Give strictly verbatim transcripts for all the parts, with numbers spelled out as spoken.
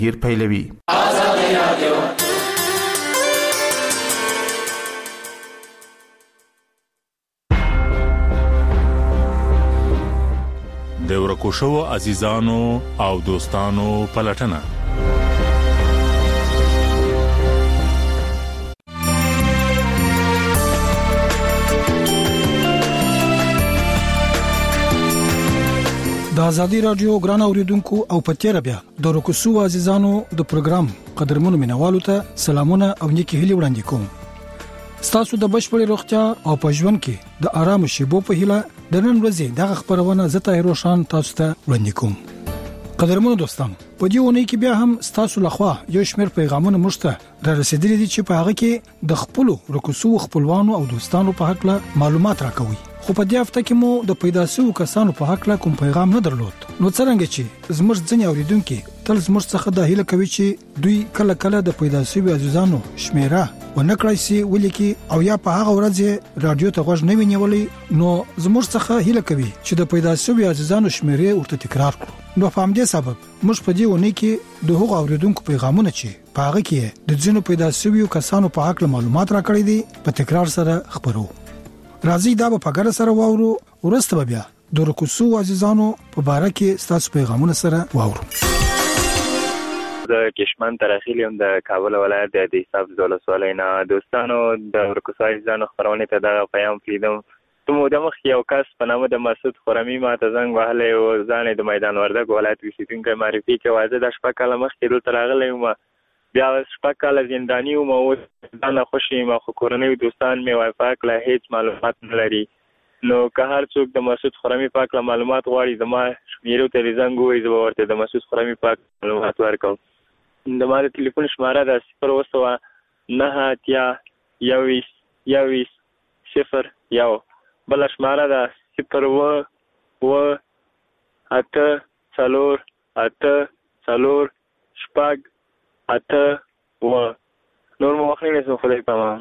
غیر پیلوي. آزادی رادیو د ورکو شوو عزیزانو او دوستانو پلټنه. د آزادی رادیو ګران اوریدونکو او پتیره بیا د ورکو شوو عزیزانو د پروګرام قدرمنو مینوالو ته سلامونه او نیکی هیله وړاندې کوم. ستاسو د بشپړې روغتیا او په ژوند کې د آرام شیبو په هیله د نن ورځې دغه خبرونه زه طاهر روشن تاسو ته وړاندې کوم. قدرمنو دوستان، په دې ونې کې بیا هم ستاسو لخوا یو شمېر پیغامونه مشته را رسیدلي دي چې په هغه کې د خپل ورکو شوو خپلوانو او دوستانو په حق له معلومات راکوي. خو په دې هفته کې مو د پیدا شوو کسانو په حق له کوم پیغام نه درلود. نو څنګه چې زموږ ځینې اوریدونکو تل زموږ څخه د هیله کوي چې دوی کله کله د پیدا شوو عزیزانو شمیره ونکړای شي ولیکي او یا په هغه ورځ رادیو ته غوږ نه وینولي، نو زموږ څخه هیله کوي چې د پیدا شوو عزیزانو شمیره ورته تکرار کړو. نو په همدې سبب موږ په دې ونې کې د هغو اوریدونکو پیغامونه چې په هغه کې د ځینو پیدا شوو کسانو په حق معلومات راکړي دي په تکرار سره خبرو. راځي دا په ګډه سره واورو. ورسته بیا د ورکو شوو عزیزانو په باره کې ستاسو پیغامونه سره واورو. د کشمن ترخیل هم د کابل ولایت د حساب ولسوالۍ نه دوستانو د ورکو شوو عزیزانو خبرونه ته دا پیغام کړم. ته مو د مخ یو کس په نامه د مسعود خرمی ما ته زنګ وهلی او ځان د میدان وردګ ولایت اوسیدونکی معرفي کړ. واځه د شپږ کاله مخکې دلته راغلی وم، بیا شپږ کاله زنداني وم او ځان خوشی ما خو کورنۍ دوستان مې وای پاک له هیڅ معلومات نه لري. نو که هر څوک د مسعود خرمی پاک له معلومات غواړي زما شمیرو ته زنګ ووایي، زه به ورته د مسعود خرمی پاک معلومات ورکوم. د ما د ټلیفون شماره ده صفر اوه سوه نهه اتیا یوویشت یوویشت صفر یو. بله شماره ده صفر اوه اوه اته څلور اته څلور شپږ اته اوه. نور مو وخت نه نیسم، خدای پامان.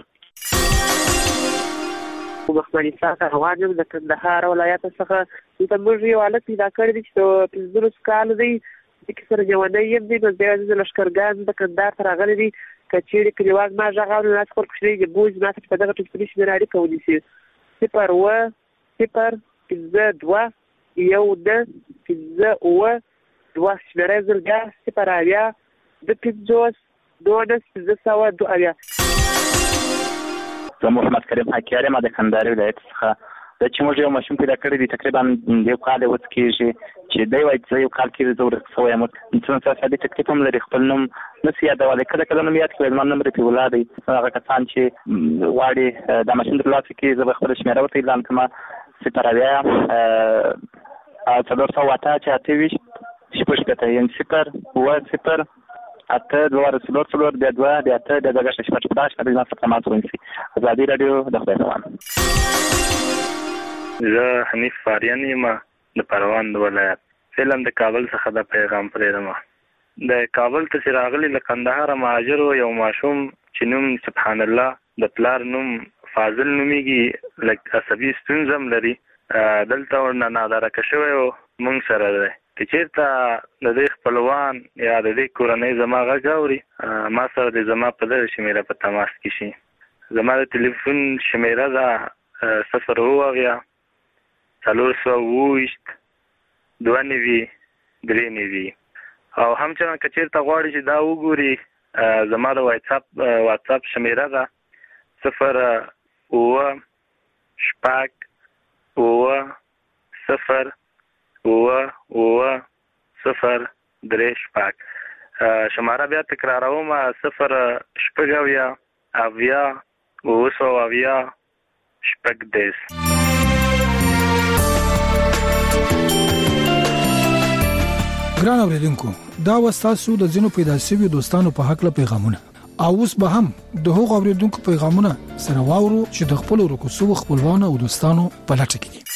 بخمني ساته غواړم د کندهار ولایت څخه چې موږ یو حالت پیدا کړی دی چې پنځلس کال دی چې سره ژوندی یم دی. نو بیا د لښکرګان د کندهار ته راغلی دی. که چېرې کلیوال ما غږ اوري نو خپل کوچنی د بوج ما ته په دغه ټلیفوني شمېره اړیکه ونیسي. صفر اوه صفر پنځه دوه یو نه پنځه اوه دوه شمېره یې زر بیا صفر اویا د پنځوس دولس پنځه سوه دوه اویا. زه محمد کریم حکیار یم د کندهار ولایت څخه. دا چې موږ یو ماشوم پیدا کړی دی تقریبا یو کال اوس کېږي چې دی وایي چې یو کال کېږي زه ورک شوی یم. څومره ساده تکلیف هم لري، خپل نوم نسي یادولی، کله کله نوم یاد کړي. زما نوم رفیع الله دی. هغه کسان چې غواړي دا ماشین ترلاسه کړي زه به خپله شمېره ورته اعلان کړم. صفر اویا څلور سوه اته چې اته ویشت شپږ شپېته یعنې صفر اوه صفر اته دوه څلور څلور بیا دوه بیا اته بیا دوه شپږ شپږ شپږ زما څخه مات ونیسي. ازادي راډیو د خدای پامان. زه حنیف فاریان یم د پروان د ولایت. فعلا د کابل څخه د پیغام پرېږدم. د کابل ته چې راغلي له کندهاره مهاجر یو ماشوم چې نوم سبحان الله د پلار نوم فاضل نومیږي، لږ عصبي ستونزه هم لري. دلته ورنه نادارکه شوی و موږ سره دی. که چېرته د دې خپلوان یا د دې کورنۍ زما غږ اوري ما سره د زما په دغه شمېره په تماس کې شي. زما د ټلیفون شمېره ده صفر اوه اویا څلور سوه اوه ویشت دوه نوي درې نوي. او همچنان که چېرته غواړي چې دا وګوري زما د واتساپ واتساپ شمېره ده صفر اوه شپږ اوه صفر اوه اوه صفر درې شپږ. شماره بیا تکراروم صفر شپږ اویا اویا اوه سوه اویا شپږ دېرش. ګران اوریدونکو، دا وستاسو د ځینو پیدا شویو دوستانو په حق له پیغامونه. او اوس به هم د هغو اوریدونکو پیغامونه سره واورو چې د خپل ورکو شوو خپلوانو او دوستانو په لټه کې دي.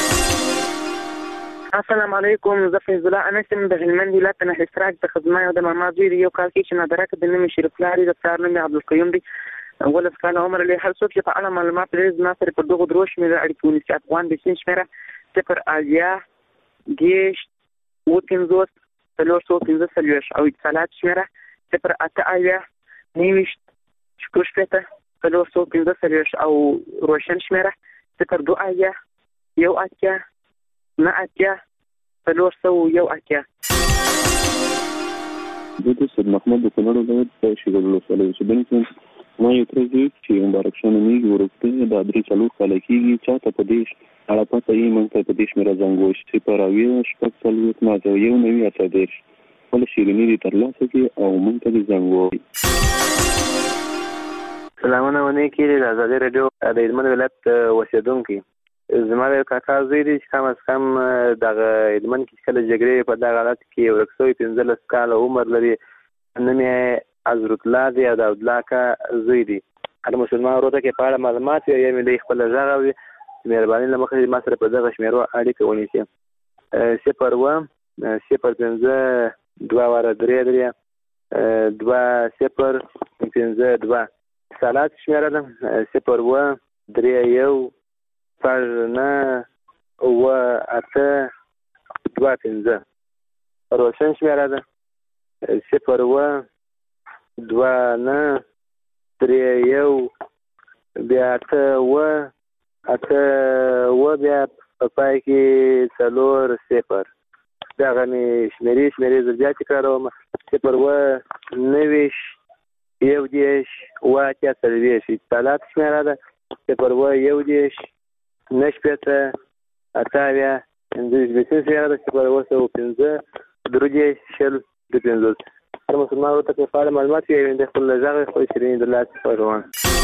السلام علیکم، زه فیض الله انسم د هلمند ولایت نه اشتراک د خدمت او د ماما دوی یو کال کې چې نادرک د نوم شریف لاري د پلار نوم عبدالقیوم دی. ولس کال عمر له هر څوک چې په اړه معلومات لري زما سره په دغه دروش مې اړیکه ونیسي. افغان د سین شمیره صفر اویا دېرش اوه پنځوس څلور سوه پنځه څلوېښت او اتصالات شمېره صفر اته اویا نهه ویشت شپږ شپېته څلور سوه پنځه څلوېښت او روشن شمېره صفر دوه اویا یو اتیا نه اتیا څلور سوه یو اتیا. زه د سید محمد د کونړ ولایت د شیګل ولسوالۍ اوسېدونکی یم. ما یو تره زوی چې مبارک شاه نومېږي وروسته دا درې څلور کاله کېږي چاته په دې اړه پته یې موږ ته په دې شمېره زنګ ووایي صفر اویا شپږ څلوېښت نهه یو نوي اته دېرش خپله شیریني دې ترلاسه کړي او موږ ته دې زنګ ووایي. سلامونه ونیکي د ازادي راډیو د هلمند ولایت اوسېدونکی. زما د کاکا زوی دی چې کم از کم دغه هلمند کې کله جګړې په دغه حالت کې ورک شوی پنځلس کاله عمر لري. نوم یې عزرالله دی او د عبدالله اکا زوی دی. هر مسلمان ورور ته کې په اړه معلومات وي یا مې دی خپله غږ اوري مهرباني له مخې ما سره په دغه شمېرو اړیکه ونیسي. صفر اوه صفر پنځه دوه واره درې درې دوه صفر پنځه دوه اتصالات شمېره ده صفر اوه درې یو شپږ نه اوه اته دوه پنځه. روشن شمېره ده صفر اوه دوه نه درې یو بیا اته اوه اته اوه بیا په پای کې څلور صفر. دغه مې شمېرې شمېرې زه بیا تکراروم صفر اوه نهه ویشت یو دېرش اوه اتیا څلوېښت. اتصالات شمېره ده صفر اوه یو دېرش نهه شپېته اته اویا پنځه ویشت. بېسین شمېره ده صفر اوه سوه پنځه درې دېرش شل دوه پنځوس. هر مسلمان ورته کې په اړه معلومات وي د خپل غږ خپل شیریني د لاسه روان.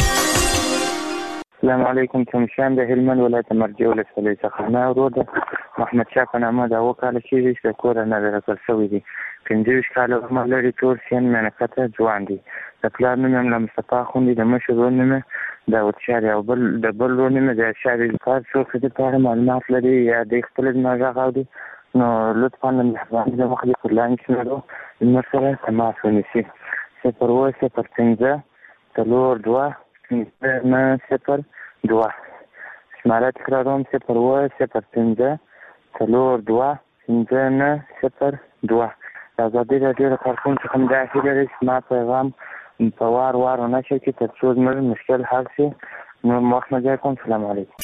السلام علیکم. چمشان د هلمند ولایت مرجع ولسوالۍ څخه ما ورور د محمد شاه په نامه دا اووه کاله کېږي چې د کوره نه راکړل شوی دی. پنځه ویشت کاله عمر لري. ټول سین مینکته ځوان دی. د پلار نوم یې ملا مصطفی اخوند دی. د مشر ورور نوم یې داود شاه او بل د بل ورور نوم یې زیاد شاه دی. کار څوک چې په اړه معلومات لري یا د خپل زما غږ اوري نو لطفا له مهربانۍ له مخې پر لاین شمېرو زموږ سره تماس ونیسي. صفر اوه صفر پنځه څلور دوه پنځه نه صفر دوه. شماره تکراروم صفر اوه صفر پنځه څلور دوه پنځه نه صفر دوه. د ازادي راډیو د کارکوونکو څخه مې دا هیله لري چې زما پیغام په وار وار ونشر کړي تر څو زموږ مشکل حل شي. نو وخت نه ضایع کوم. سلام علیکم.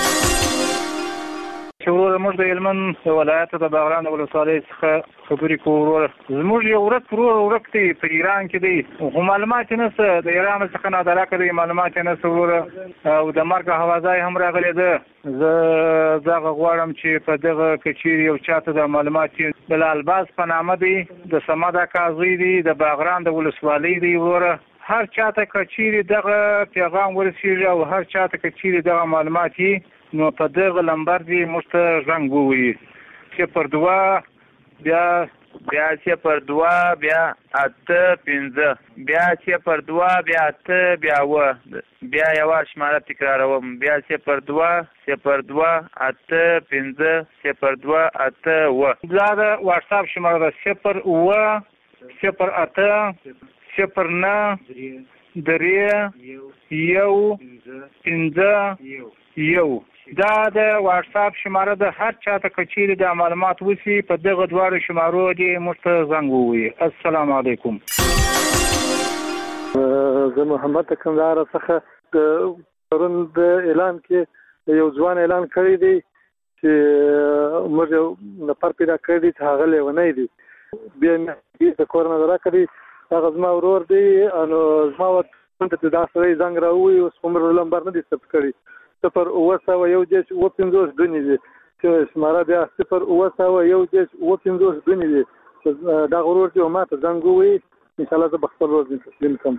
چې وروره موږ د هلمند ولایت د باغران ولسوالۍ څخه خبرې کوو. وروره زموږ یو ورک ورور ورک دی په ایران کې دی خو معلومات یې نشته. د ایران څخه نادراکه دی معلومات یې نشته وروره او د مرګ اوازه یې هم راغلې ده. زه دغه غواړم چې په دغه که چیرې یو چاته د معلومات بلال باز په نامه دی د صمد اکا زوی دی د باغران د ولسوالۍ دی. وروره هر چاته که چیرې دغه پیغام ورسېږي او هر چاته که چیرې دغه معلومات یې نو په دغه لمبر دې موږ ته زنګ ووهي. صفر دوه بیا بیا صفر دوه بیا اته پنځه بیا صفر دوه بیا اته بیا اوه بیا یوه شماره تکراروم بیا صفر دوه صفر دوه اته پنځه صفر دوه اته اوه. دا د واټساپ شماره ده صفر اوه صفر اته صفر نه درې یو پنځه یو. دا د واټساپ شماره ده. هر چاته که چیرې د معلومات وسي په دغه دواړو شمارو دې موږ ته زنګ ووهي. السلام علیکم. زه محمد د کندهار څخه د پرون د اعلان کې یو ځوان اعلان کړی دی چې موږ یو نفر پیدا کړی دی چې هغه لیونی دی. بیا مې د کور نه راکړی هغه زما ورور دی نو زما ورته دا سړی زنګ راووهي اوس عمر لمبر نه دی ثبت کړی. صفر اوه سوه یو دېرش اوه پنځوس دونې دي چې شماره بیا صفر اوه سوه یو دېرش اوه پنځوس دونې دي چې دغه ورور چې ما ته زنګ ووهي انشاءالله زه به خپل ورور تسلیم کړم.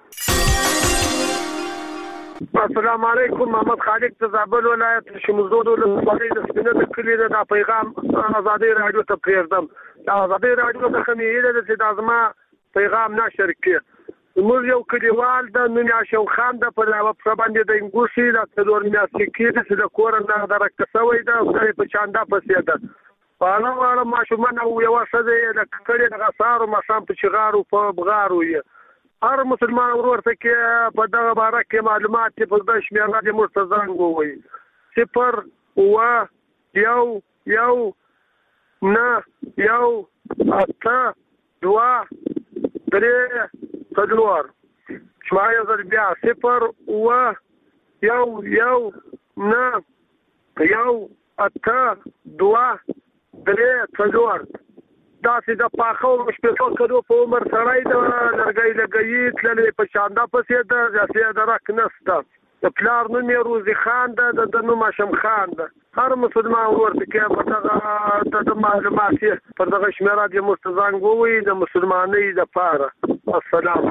السلام علیکم. محمد خالد د زابل ولایت شمزود ولسوالۍ د سپینه د کلي د پیغام ازادي راډیو ته پرېږدم. د ازادي راډیو څخه مې هیله ده چې دا زما پیغام نشر کړي. زموږ یو کلیوال د نوم یې اشرف خان ده په باندې د انګوشي د څلور میاشتې کېږي چې د کور نه درکه شوی ده او سړی په چانده پسې ده. په هغه واړه ماشومان او یوه ښځه یې د کړې د غسارو ماښام په چغارو په بغارو یې هر مسلمان ورور ته کې په دغه باره کې معلومات چې په دغه شمېره دې موږ ته زنګ ووهي. صفر اوه یو یو نه یو اته دوه درې څلور شما یو ځل بیا صفر اوه یو یو نه یو اته دوه درې څلور داسې د پاخه او شپېتو کلو په عمر سړی د لرګی لګیي تللی په شانده پسې ده داسې درک نشته د پلار نوم یې روزي خان ده د نوم هاشم خان ده هر مسلمان ورته کې په دغه د معلومات یې پر دغه شمیره د مستزنګ ووي د مسلمانۍ دپاره السلام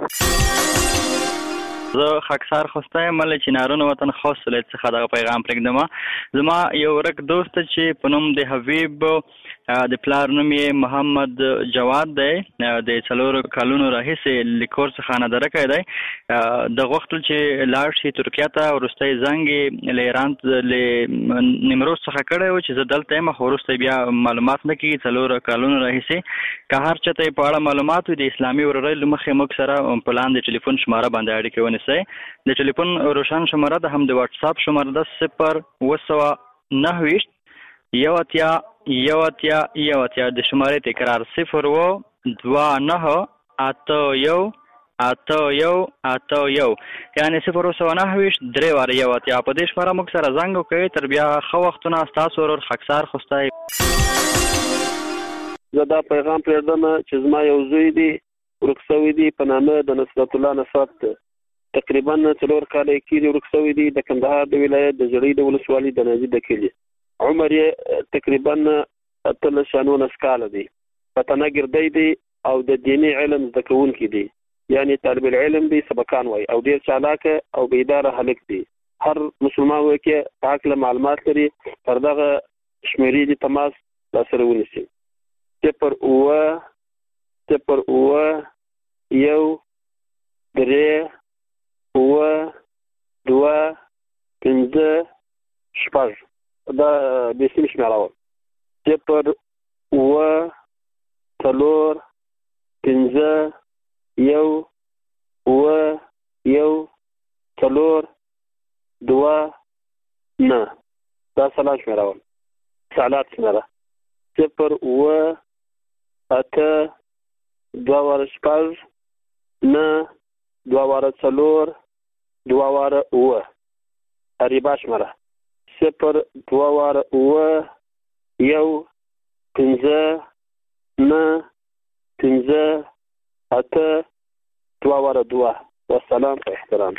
زه خاکسار خوسته یم له چنارونو وطن خاص ولایت څخه دغه پیغام پرېږدم زما یو ورک دوست چې په نوم د حبیب د پلار نوم یې محمد جواد دی د څلورو کلونو راهیسې له کور څخه نادرکه دی دغه وخت چې لاړ شي ترکیه ته وروستی زنګ یې له ایران له نیمروز څخه کړی و چې زه دلته یم خو وروسته بیا معلومات نه کېږي څلورو کلونو راهیسې که هر چا ته یې په اړه معلومات وي د اسلامي ورورۍ له مخې موږ سره په لاندې ټلیفون شماره باندې اړیکې ونیسئ د ټلیفون روشن شماره ده هم د واتساپ شماره ده صفر اوه سوه نهه ویشت یو اتیا یو اتیا یو اتیا د شمارې تکرار صفر اوه دوه نهه اته یو اته یو اته یو یعنې صفر اوه سوه نهه ویشت درې واره یو اتیا په دې شماره موږ سره زنګ وکړئ تر بیا ښه وختونه ستاسو ورور خاکسار خوستی زه دا پیغام پرېږدم چې زما یو زوی دی ورک سوی دی په نامه د نصرت الله نصرت تقریبا څلور کاله یې کېږي ورک سوی دی د کندهار د ولایت د ژړۍ د ولسوالۍ د نازي د کلي عمر یې تقریبا اتلس یا نولس کاله دی پتنه ګردی دی او د دیني علم زده کوونکی دی یعنې طالب العلم دی سبقان وایي او ډېر چالاکه او بیداره هلک دی هر مسلمان وایي کې په هکله معلومات لري پر دغه شمېرې دي تماس راسره ونیسي صفر اوه صفر اوه یو درې اوه دوه پنځه شپږ دا بېسیم شمېره وه صفر اوه څلور پنځه یو اوه یو څلور دوه نه دا سلام شمېره وه سالات شمېره صفر اوه اته دوه واره شپږ نه دوه واره څلور دوه واره اوه اریبا شمېره صفر دوه واره اوه یو پنځه نه پنځه اته دوه واره دوه والسلام په احترام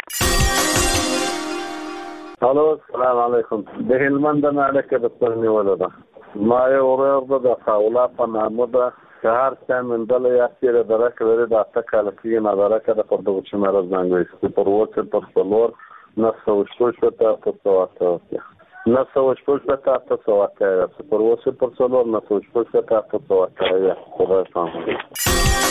الو السلام علیکم د هلمند نه اړیکه د سر نیولو ده ما یو ورور ده د خاولا په نامه ده که هر چا موندلی یا تېره درک لري د اته کاله کېږي نادرکه ده پر دغه شمېره زنګ وایي صفر اوه صفر څلور نهه سوه شپږ شپېته اته سوه اته اتیا نهه سوه شپږ شپېته اته سوه اته اویا صفر اوه صفر څلور نهه سوه شپږ شپېته اته سوه اته اویا خدای پامان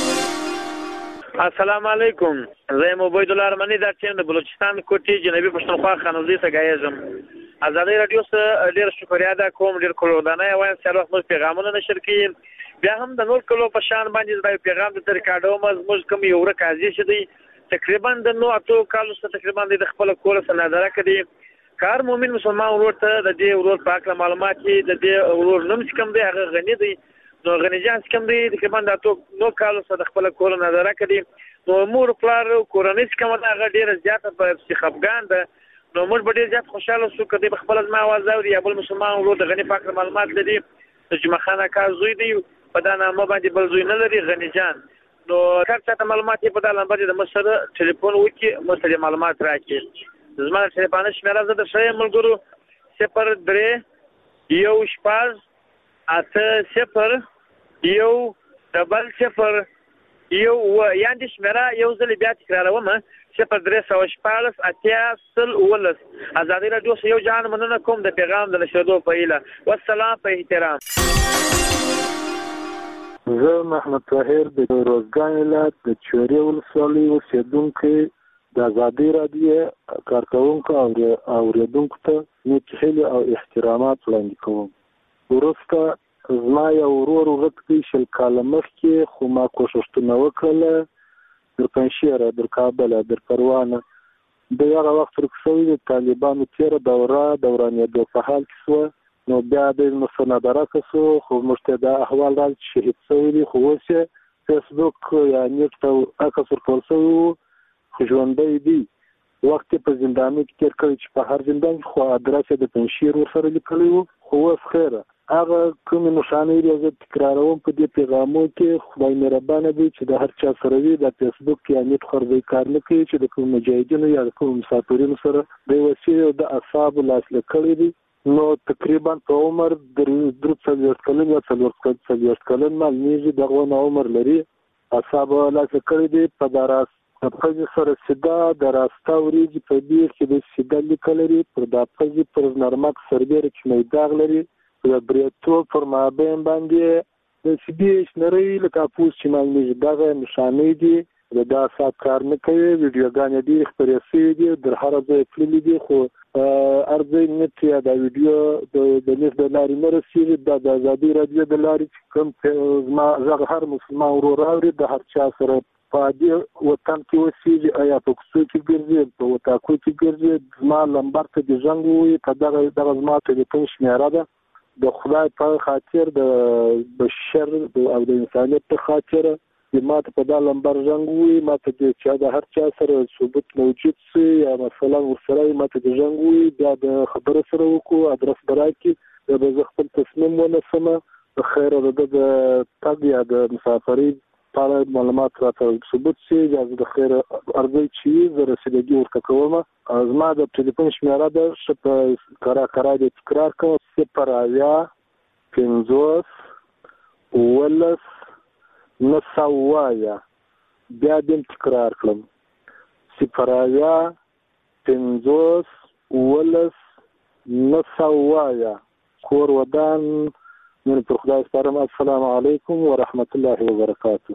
السلام علیکم زه یم عبید الله ارمني دا چې د بلوچستان کوټې جنوبي پښتونخوا خانوزي څخه ګایږم ازادي رادیو څخه ډېر شکریه ادا کوم ډېر کلودانه وایم چې هر وخت موږ پیغامونه نشر کړي بیا هم د نور کلو په شان باندې دا پیغام د ترکاډو موږ کوم یو ورک ازي شدي تقریبا د نو اتو کالو څخه تقریبا د خپل کور سره نظر کړي کار مومن مسلمان ورور ته د دې ورور پاک معلومات د دې ورور نوم کوم دی هغه غنی دی نو غنی جان کوم دی تقریبا د اتو نو کالو څخه خپل کور نظر کړي نو مور پلار کورنۍ کوم دا هغه ډیر زیاته په خفګان ده نو موږ به ډیر زیات خوشاله شو کدی په خپل ځما आवाज اوري یا بل مسلمان ورور د غنی پاک معلومات لري چې مخانه کار زوی دی په دا نامه باندې بل زوی نه لري غنی جان نو کار څه معلومات په دا لمبر د مسره ټلیفون وکي مسره معلومات راکړي زما ټلیفون شمیره زه د شې ملګرو صفر درې یو شپږ اته صفر یو ډبل صفر یو یاندې شمیره یو ځل بیا تکراروم صفر درې سوه شپاړس اتیا سل اوولس ازادي راډیو یو جهان مننه کوم د پیغام د نشریدو په هیله والسلام په احترام زه محمد طاهر د روزګان ولایت د چورې ولسوالۍ اوسېدونکی د ازادي راډیو کارکوونکو او اورېدونکو ته نیک هیلې او احترامات وړاندې کوم وروسته زما یو ورور ورک دی شل کاله مخکې خو ما کوښښونه وکړله در پنجشیره در کابله در پروانه د هغه وخت ورک شوی د طالبانو تېره دوره دورانېدو په حال کې شوه نو بیا د مستندرکه شو خو موږ ته دا احوال راځي چې شهید شوی دی خو اوس یې فیسبوک یا نیټ ته عکس ورکول شوی و خو ژوندی دی. وخت یې په زندانو کې تېر کړی چې په هر زندان کې خو ادرس یې د پنجشیر ورسره لیکلی و. خو اوس خیره هغه کومې نښانې دي زه تکراروم په دې پیغامو کې. خدای مهربانه دی چې د هر چا سره وي د فیسبوک یا نیټ خرڅوي کار نه کوي چې د کوم مجاهدینو یا د کوم مسافرینو سره د وسیلې او د اعصابو لاسلیک کړی دي. نو تقریبا په عمر درې څلوېښت کلن یا څلوېښت کلن معلومیږي دغه ونه عمر لري. اعصابو لاسلیک کړی دي. په دراس د پزې سره سیده د راسته وریجې په بیر کې د سیده لیکل لري. پر د پزې پر نرمک سربیره کې مې داغ لري. د بریتو پر مابین باندې د سیدې شنرۍ لکه پوس چې معلومیږي دغه نښانې دي. د اعصاب کار نه کوي. ویډیوګانې ډېرې خپرې شوي دي در هره ځای تللي دي خو هر ځای نیټ یا دا ویډیو د نیټ د لارې نه رسېږي. دا د ازادي راډیو د لارې چې کوم زما غږ هر مسلمان ورور اوري د هر چا سره په دې وطن کې اوسېږي ایا په کوڅو کې ګرځي په وطاقو کې ګرځي زما لمبر ته د زنګ ووایي که دغه دغه زما تلیفون شمېره ده د خدای په خاطر د بشر او د انسانیت په خاطر ما ته په دا لمبر زنګ ووایي ما ته د چا د هر چا سره ثبوت موجود سي یا مثلا ورسره ما ته د زنګ ووایي بیا د خبره سره وکړو ادرس به راکړي بیا به زه خپل تصمیم ونیسم. د خیره د د تګ یا د مسافرۍ په اړه معلومات راته ثبوت شي یا د خیر ارزوي چې زه رسیدګي ورته کوم. زما د ټلیفون شمېره ده ښه په کرا کرا دې تکرار کوم صفر اویا پنځوس اوولس نه سوه وایه بیا دې تکرار کړم صفر اویا پنځوس اوولس نه سوه وایه کور ودان من پر خدای سپارم. السلام علیکم ورحمت الله وبرکاته.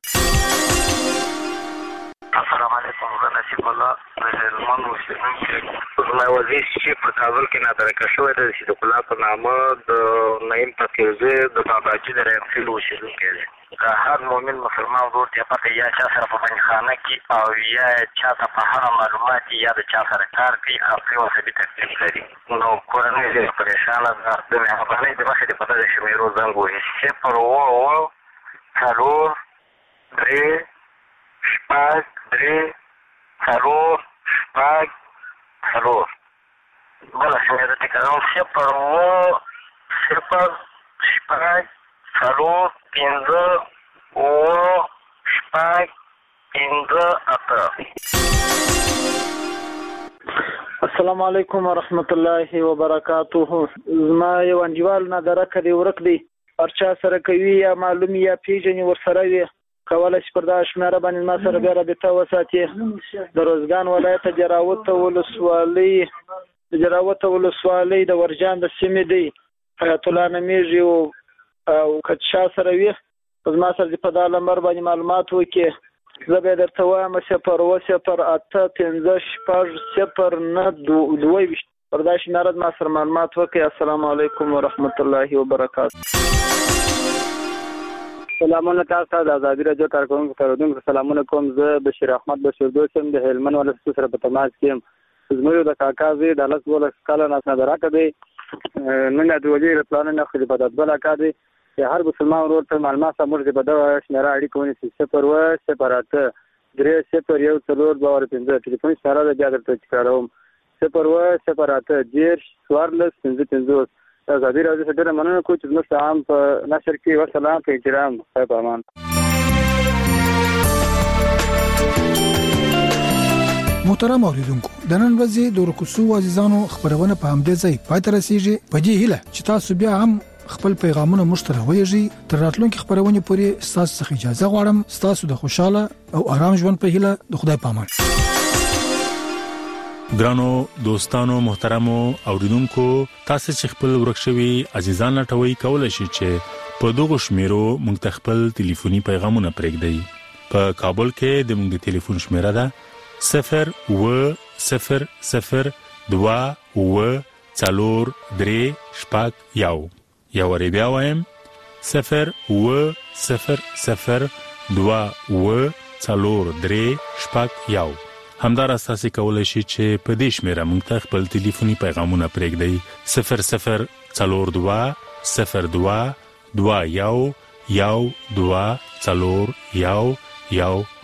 السلام علیکم. زه نصیب الله د هلمند اوسېدونکی زما وزیر چې په کابل کې ناترکه شوی دی چې د کلا په نامه د نعیم فقیرزی د باباجي د رینفیل اوسېدونکی دی. که هر مؤمن مسلمان ورور ته پته یا چا سره په بندیخانه کې او یا چا ته په هغه معلومات یا د چا سره کار کوي او پرې ورسره تکلیف لري نو کورنۍ ډېره پریشانه ده. د مهربانۍ د مخې د په دغه شمېرو زنګ ووهي صفر اووه اووه څلور درې شپږ درې څلور شپږ څلور. بله شمېره تکراروم صفر اووه صفر شپږ څلور پنځه اووه شپږ پنځه اته. السلام علیکم ورحمت الله وبرکاته. زما یو انډیوال نادرکه دی ورک دی هر چا سره کوي یا معلوم یا پیژني ورسره وي کولی شي پر دغه شمېره باندې ما سره بیا رابطه وساتي. د روزګان ولایت جراوت ولسوالۍ د جراوت ولسوالۍ د ورجان د سیمې دی حیات الله نومیږي او که چا سره وي زما سره په دا لمبر باندې معلومات وکړي زه به یې درته وایم صفر اووه صفر اته پنځه شپږ صفر نه دوه ویشت پر دا شمېره ما سره معلومات وکړي. السلام علیکم ورحمت الله وبرکاته. سلامونه تاسو ته د ازادي راډیو کارکونکو ته اورېدونکو سلامونه کوم. زه بشیر احمد بشیر دوست یم د هلمند ولایت سره په تماس کې یم. زموږ د کاکا زوی د لس دولس کاله نه نادرکه دی نن د ولي پلانونه خو د بدات بل کا دی هر مسلمان ورور ته معلومات موږ د بدو شمېره اړیکه ونیسي صفر اووه صفر اته درې صفر یو څلور دوه پنځه ټلیفون سره د بیا درته تکراروم صفر اووه صفر اته دېرش څوارلس پنځه پنځوس. ازادي راډیو څخه ډېره مننه کوم چې زموږ عام په نشر کې وسلام په احترام په امان. محترم اوریدونکو د نن ورځې د ورکوسو عزیزانو خبرونه په همدې ځای پای ته رسیږي. په دې هیله چې تاسو بیا هم خپل پیغامونه مشترک ویږي. تر راتلونکي خبرونه پورې تاسو څخه اجازه غواړم. تاسو د خوشاله او آرام ژوند په هیله د خدای په امان. ګرانو دوستانو محترمو اوریدونکو تاسو چې خپل ورکشوي عزیزان لټوي کولای شئ چې په دغه شمیرو مونږ ته خپل ټلیفوني پیغامونه پرېږدئ. په کابل کې د مونږ د ټلیفون شمیره ده صفر اووه صفر صفر دوه اووه څلور درې شپږ یو. یا ورې بیا وایم صفر اووه صفر صفر دوه اووه څلور درې شپږ یو. همدارس تاسو کولای شئ چې په دې شمیره مونږ ته خپل ټلیفوني پیغامونه پرېږدئ صفر صفر څلور دوه صفر دوه دوه یو یو دوه څلور یو یو